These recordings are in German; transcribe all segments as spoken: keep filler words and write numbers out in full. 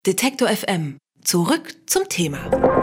Detektor F M. Zurück zum Thema.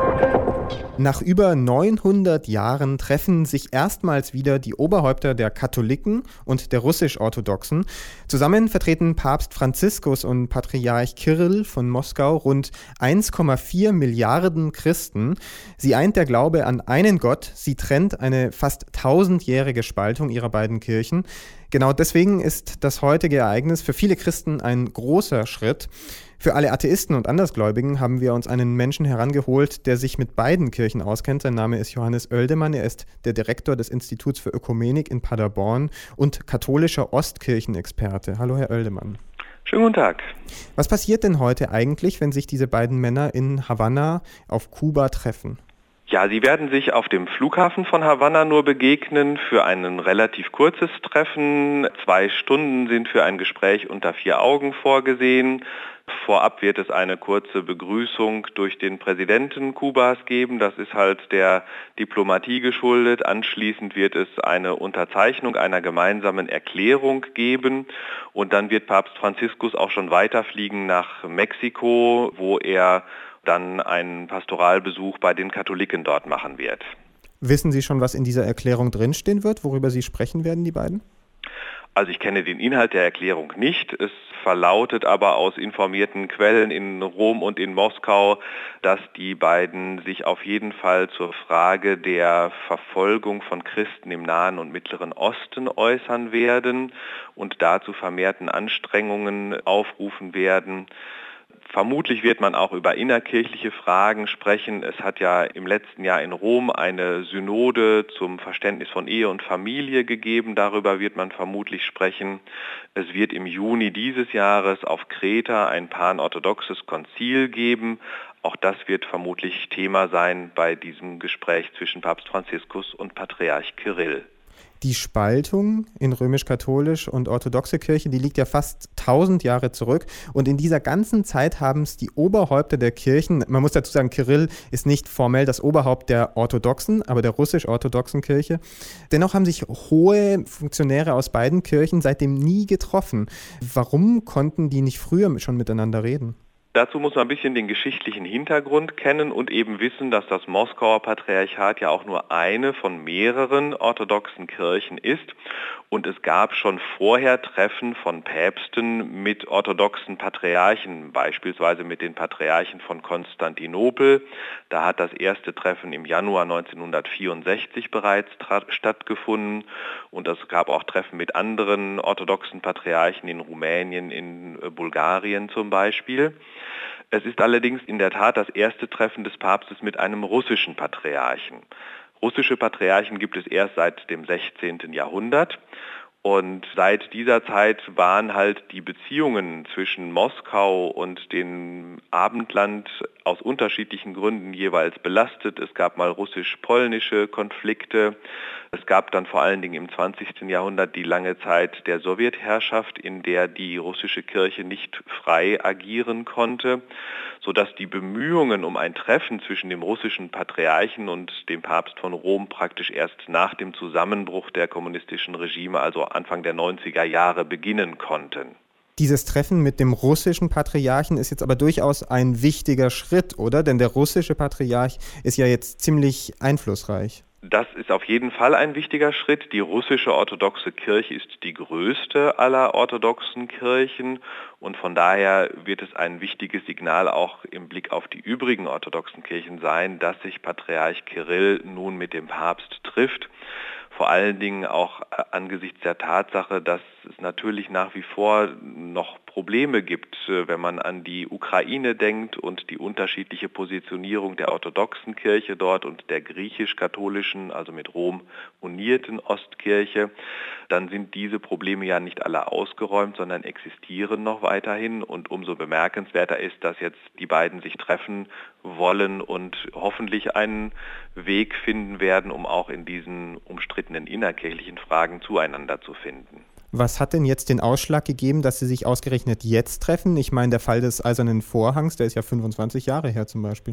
Nach über neunhundert Jahren treffen sich erstmals wieder die Oberhäupter der Katholiken und der Russisch-Orthodoxen. Zusammen vertreten Papst Franziskus und Patriarch Kirill von Moskau rund eins Komma vier Milliarden Christen. Sie eint der Glaube an einen Gott, sie trennt eine fast tausendjährige Spaltung ihrer beiden Kirchen. Genau deswegen ist das heutige Ereignis für viele Christen ein großer Schritt. Für alle Atheisten und Andersgläubigen haben wir uns einen Menschen herangeholt, der sich mit beiden Kirchen auskennt. Sein Name ist Johannes Oeldemann. Er ist der Direktor des Instituts für Ökumenik in Paderborn und katholischer Ostkirchenexperte. Hallo, Herr Oeldemann. Schönen guten Tag. Was passiert denn heute eigentlich, wenn sich diese beiden Männer in Havanna auf Kuba treffen? Ja, sie werden sich auf dem Flughafen von Havanna nur begegnen für ein relativ kurzes Treffen. Zwei Stunden sind für ein Gespräch unter vier Augen vorgesehen. Vorab wird es eine kurze Begrüßung durch den Präsidenten Kubas geben. Das ist halt der Diplomatie geschuldet. Anschließend wird es eine Unterzeichnung einer gemeinsamen Erklärung geben. Und dann wird Papst Franziskus auch schon weiterfliegen nach Mexiko, wo er dann einen Pastoralbesuch bei den Katholiken dort machen wird. Wissen Sie schon, was in dieser Erklärung drinstehen wird, worüber Sie sprechen werden, die beiden? Also ich kenne den Inhalt der Erklärung nicht. Es verlautet aber aus informierten Quellen in Rom und in Moskau, dass die beiden sich auf jeden Fall zur Frage der Verfolgung von Christen im Nahen und Mittleren Osten äußern werden und dazu vermehrten Anstrengungen aufrufen werden. Vermutlich wird man auch über innerkirchliche Fragen sprechen. Es hat ja im letzten Jahr in Rom eine Synode zum Verständnis von Ehe und Familie gegeben. Darüber wird man vermutlich sprechen. Es wird im Juni dieses Jahres auf Kreta ein panorthodoxes Konzil geben. Auch das wird vermutlich Thema sein bei diesem Gespräch zwischen Papst Franziskus und Patriarch Kirill. Die Spaltung in römisch-katholisch und orthodoxe Kirche, die liegt ja fast tausend Jahre zurück. Und in dieser ganzen Zeit haben es die Oberhäupter der Kirchen, man muss dazu sagen, Kirill ist nicht formell das Oberhaupt der orthodoxen, aber der russisch-orthodoxen Kirche. Dennoch haben sich hohe Funktionäre aus beiden Kirchen seitdem nie getroffen. Warum konnten die nicht früher schon miteinander reden? Dazu muss man ein bisschen den geschichtlichen Hintergrund kennen und eben wissen, dass das Moskauer Patriarchat ja auch nur eine von mehreren orthodoxen Kirchen ist. Und es gab schon vorher Treffen von Päpsten mit orthodoxen Patriarchen, beispielsweise mit den Patriarchen von Konstantinopel. Da hat das erste Treffen im Januar neunzehnhundertvierundsechzig bereits tra- stattgefunden. Und es gab auch Treffen mit anderen orthodoxen Patriarchen in Rumänien, in Bulgarien zum Beispiel. Es ist allerdings in der Tat das erste Treffen des Papstes mit einem russischen Patriarchen. Russische Patriarchen gibt es erst seit dem sechzehnten Jahrhundert. Und seit dieser Zeit waren halt die Beziehungen zwischen Moskau und dem Abendland aus unterschiedlichen Gründen jeweils belastet. Es gab mal russisch-polnische Konflikte. Es gab dann vor allen Dingen im zwanzigsten Jahrhundert die lange Zeit der Sowjetherrschaft, in der die russische Kirche nicht frei agieren konnte, sodass die Bemühungen um ein Treffen zwischen dem russischen Patriarchen und dem Papst von Rom praktisch erst nach dem Zusammenbruch der kommunistischen Regime, also Anfang der neunziger Jahre, beginnen konnten. Dieses Treffen mit dem russischen Patriarchen ist jetzt aber durchaus ein wichtiger Schritt, oder? Denn der russische Patriarch ist ja jetzt ziemlich einflussreich. Das ist auf jeden Fall ein wichtiger Schritt. Die russische orthodoxe Kirche ist die größte aller orthodoxen Kirchen und von daher wird es ein wichtiges Signal auch im Blick auf die übrigen orthodoxen Kirchen sein, dass sich Patriarch Kirill nun mit dem Papst trifft. Vor allen Dingen auch angesichts der Tatsache, dass es natürlich nach wie vor noch Probleme gibt, wenn man an die Ukraine denkt und die unterschiedliche Positionierung der orthodoxen Kirche dort und der griechisch-katholischen, also mit Rom unierten Ostkirche, dann sind diese Probleme ja nicht alle ausgeräumt, sondern existieren noch weiterhin. Und umso bemerkenswerter ist, dass jetzt die beiden sich treffen wollen und hoffentlich einen Weg finden werden, um auch in diesen umstrittenen innerkirchlichen Fragen zueinander zu finden. Was hat denn jetzt den Ausschlag gegeben, dass Sie sich ausgerechnet jetzt treffen? Ich meine, der Fall des Eisernen Vorhangs, der ist ja fünfundzwanzig Jahre her zum Beispiel.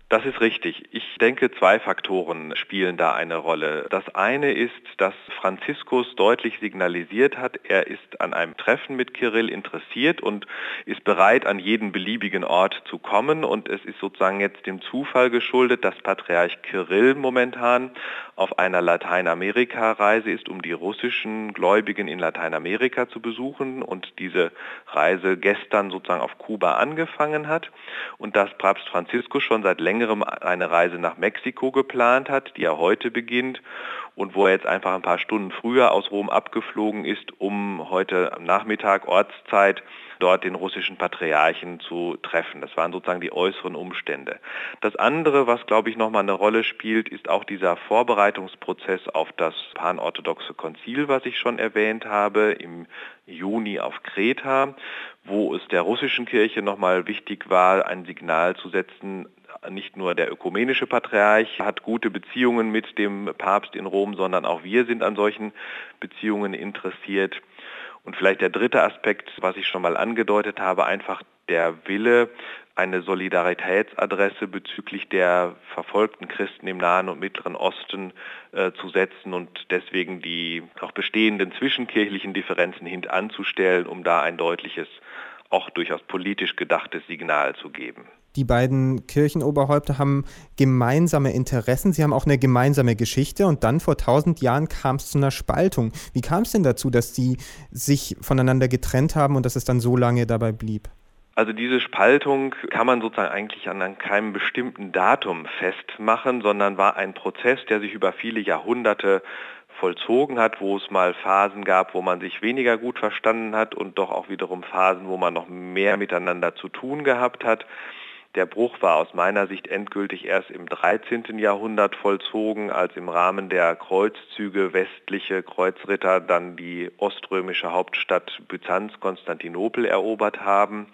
Das ist richtig. Ich denke, zwei Faktoren spielen da eine Rolle. Das eine ist, dass Franziskus deutlich signalisiert hat, er ist an einem Treffen mit Kyrill interessiert und ist bereit, an jeden beliebigen Ort zu kommen. Und es ist sozusagen jetzt dem Zufall geschuldet, dass Patriarch Kyrill momentan auf einer Lateinamerika-Reise ist, um die russischen Gläubigen in Lateinamerika zu besuchen und diese Reise gestern sozusagen auf Kuba angefangen hat und dass Papst Franziskus schon seit längerem eine Reise nach Mexiko geplant hat, die er heute beginnt und wo er jetzt einfach ein paar Stunden früher aus Rom abgeflogen ist, um heute am Nachmittag Ortszeit dort den russischen Patriarchen zu treffen. Das waren sozusagen die äußeren Umstände. Das andere, was glaube ich nochmal eine Rolle spielt, ist auch dieser Vorbereitungsprozess auf das panorthodoxe Konzil, was ich schon erwähnt habe, im Juni auf Kreta, wo es der russischen Kirche nochmal wichtig war, ein Signal zu setzen. Nicht nur der ökumenische Patriarch hat gute Beziehungen mit dem Papst in Rom, sondern auch wir sind an solchen Beziehungen interessiert. Und vielleicht der dritte Aspekt, was ich schon mal angedeutet habe, einfach der Wille, eine Solidaritätsadresse bezüglich der verfolgten Christen im Nahen und Mittleren Osten äh, zu setzen und deswegen die auch bestehenden zwischenkirchlichen Differenzen hintanzustellen, um da ein deutliches, auch durchaus politisch gedachtes Signal zu geben. Die beiden Kirchenoberhäupter haben gemeinsame Interessen, sie haben auch eine gemeinsame Geschichte und dann vor tausend Jahren kam es zu einer Spaltung. Wie kam es denn dazu, dass sie sich voneinander getrennt haben und dass es dann so lange dabei blieb? Also diese Spaltung kann man sozusagen eigentlich an keinem bestimmten Datum festmachen, sondern war ein Prozess, der sich über viele Jahrhunderte vollzogen hat, wo es mal Phasen gab, wo man sich weniger gut verstanden hat und doch auch wiederum Phasen, wo man noch mehr miteinander zu tun gehabt hat. Der Bruch war aus meiner Sicht endgültig erst im dreizehnten Jahrhundert vollzogen, als im Rahmen der Kreuzzüge westliche Kreuzritter dann die oströmische Hauptstadt Byzanz, Konstantinopel, erobert haben.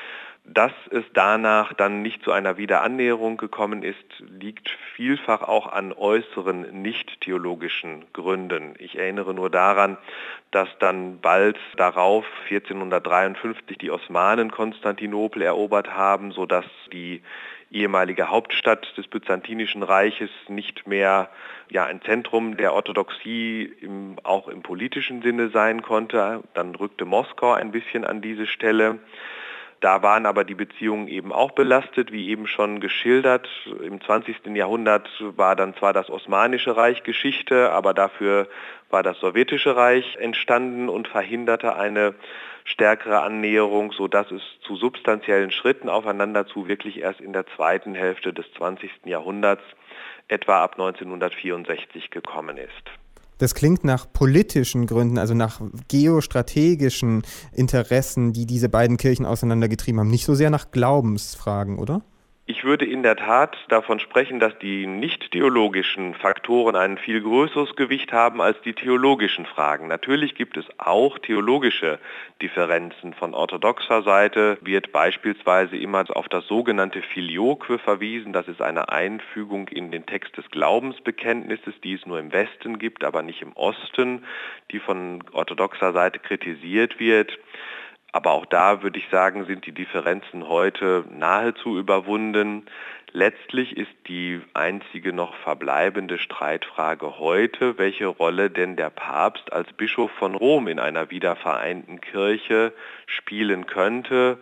Dass es danach dann nicht zu einer Wiederannäherung gekommen ist, liegt vielfach auch an äußeren nicht-theologischen Gründen. Ich erinnere nur daran, dass dann bald darauf vierzehnhundertdreiundfünfzig die Osmanen Konstantinopel erobert haben, sodass die ehemalige Hauptstadt des Byzantinischen Reiches nicht mehr ja, ein Zentrum der Orthodoxie im, auch im politischen Sinne sein konnte. Dann rückte Moskau ein bisschen an diese Stelle. Da waren aber die Beziehungen eben auch belastet, wie eben schon geschildert. Im zwanzigsten Jahrhundert war dann zwar das Osmanische Reich Geschichte, aber dafür war das Sowjetische Reich entstanden und verhinderte eine stärkere Annäherung, sodass es zu substanziellen Schritten aufeinander zu wirklich erst in der zweiten Hälfte des zwanzigsten Jahrhunderts, etwa ab neunzehnhundertvierundsechzig, gekommen ist. Das klingt nach politischen Gründen, also nach geostrategischen Interessen, die diese beiden Kirchen auseinandergetrieben haben, nicht so sehr nach Glaubensfragen, oder? Ich würde in der Tat davon sprechen, dass die nicht-theologischen Faktoren ein viel größeres Gewicht haben als die theologischen Fragen. Natürlich gibt es auch theologische Differenzen. Von orthodoxer Seite wird beispielsweise immer auf das sogenannte Filioque verwiesen. Das ist eine Einfügung in den Text des Glaubensbekenntnisses, die es nur im Westen gibt, aber nicht im Osten, die von orthodoxer Seite kritisiert wird. Aber auch da würde ich sagen, sind die Differenzen heute nahezu überwunden. Letztlich ist die einzige noch verbleibende Streitfrage heute, welche Rolle denn der Papst als Bischof von Rom in einer wiedervereinten Kirche spielen könnte.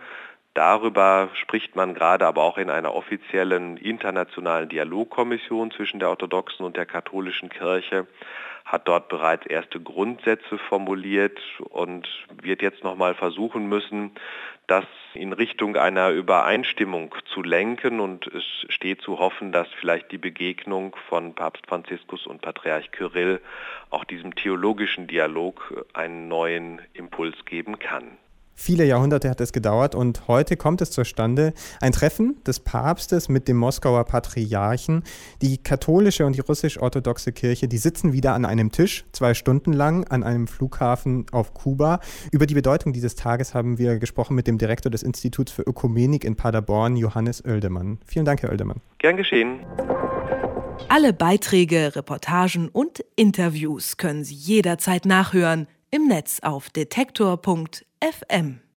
Darüber spricht man gerade aber auch in einer offiziellen internationalen Dialogkommission zwischen der orthodoxen und der katholischen Kirche, hat dort bereits erste Grundsätze formuliert und wird jetzt nochmal versuchen müssen, das in Richtung einer Übereinstimmung zu lenken. Und es steht zu hoffen, dass vielleicht die Begegnung von Papst Franziskus und Patriarch Kyrill auch diesem theologischen Dialog einen neuen Impuls geben kann. Viele Jahrhunderte hat es gedauert und heute kommt es zustande. Ein Treffen des Papstes mit dem Moskauer Patriarchen. Die katholische und die russisch-orthodoxe Kirche, die sitzen wieder an einem Tisch, zwei Stunden lang an einem Flughafen auf Kuba. Über die Bedeutung dieses Tages haben wir gesprochen mit dem Direktor des Instituts für Ökumenik in Paderborn, Johannes Oeldemann. Vielen Dank, Herr Oeldemann. Gern geschehen. Alle Beiträge, Reportagen und Interviews können Sie jederzeit nachhören im Netz auf detektor punkt f m.